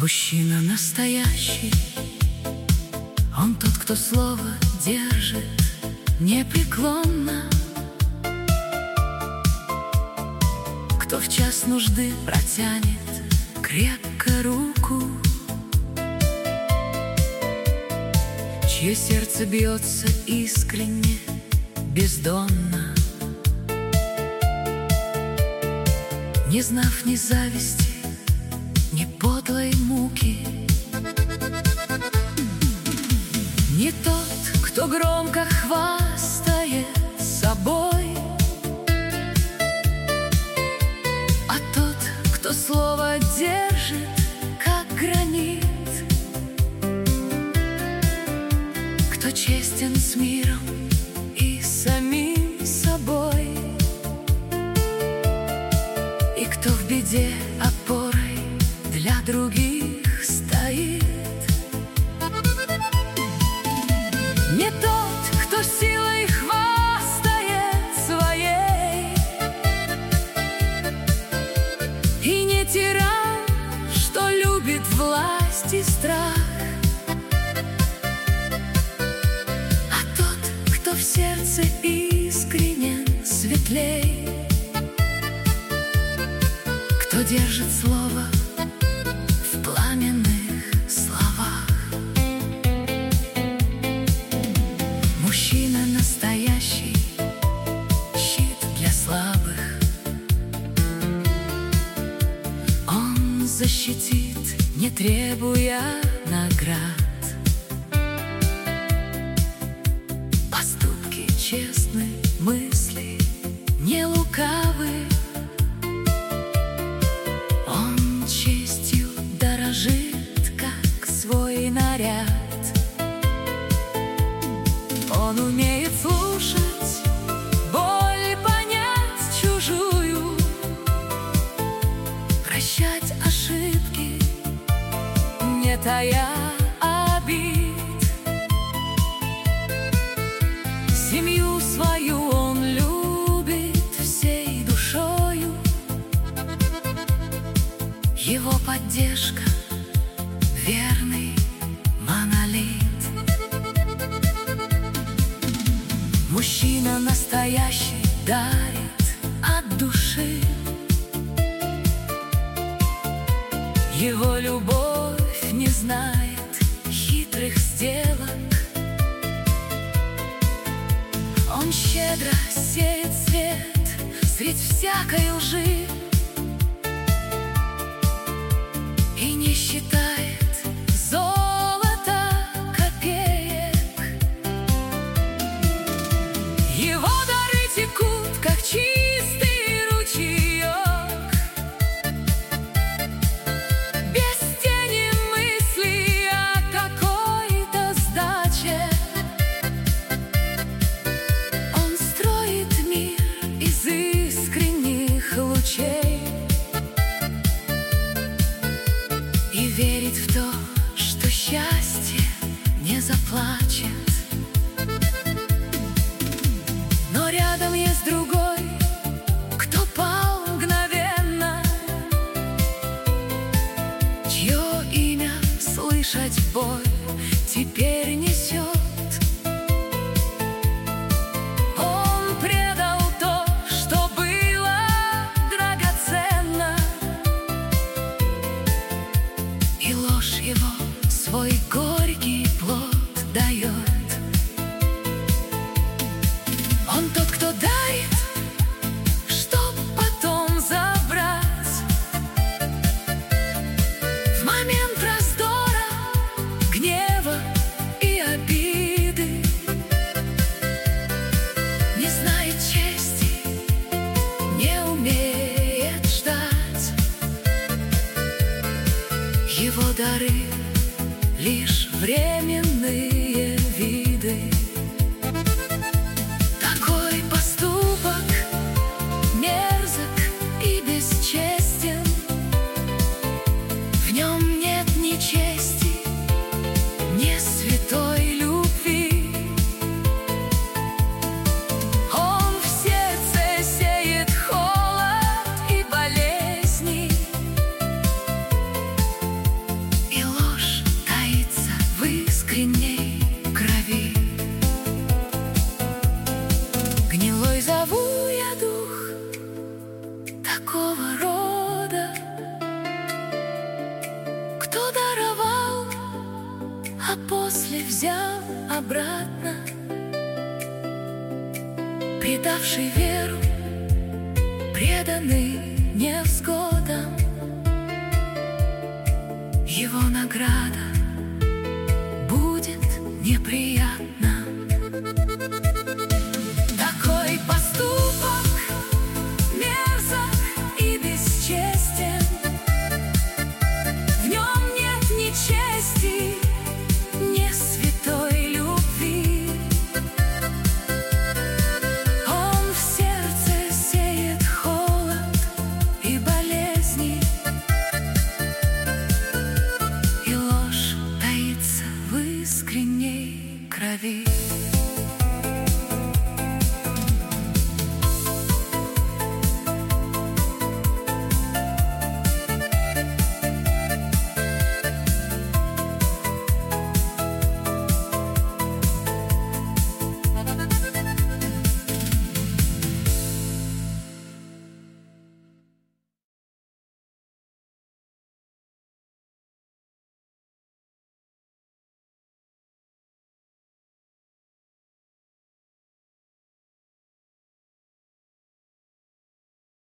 Мужчина настоящий, он тот, кто слово держит непреклонно, кто в час нужды протянет крепко руку, чье сердце бьется искренне, бездонно, не знав ни зависти, ни подлой муки. Не тот, кто громко хвастает собой, а тот, кто слово держит, как гранит, кто честен с миром и самим собой, и кто в беде опорой для других стоит. Не тот, кто силой хвастает своей, и не тиран, что любит власть и страх, а тот, кто в сердце искренен, светлей, кто держит слово в пламенных словах. Мужчина настоящий, щит для слабых. Он защитит, не требуя наград. Поступки честны, мысли не лукавы. Он честью дорожит, как свой наряд. Он умеет слушать, боль понять чужую, прощать ошибки, не тая обид. Семью свою он любит всей душою. Его поддержка — верный монолит. Мужчина настоящий дарит от души. Его любовь не знает хитрых сделок. Он щедро сеет свет средь всякой лжи и не считает золота копеек. Его дары текут, как чистый ручеек, без тени мысли о какой-то сдаче. Он строит мир из искренних лучей и верит в то, что счастье не заплачет. Но рядом есть другой, кто пал мгновенно, чье имя слышать боль теперь несет. Он предал то, что было драгоценно, и ложь его свой горький плод дает. Он тот, кто дарит, чтоб потом забрать. В момент раздора, гнева и обиды не знает чести, не умеет ждать. Его дары — лишь временные виды. Такой поступок мерзок и бесчестен. В нем нет ни чести, ни святой любви. Он в сердце сеет холод и болезни, после взял обратно, предавший веру, преданный невзгодам. Его награда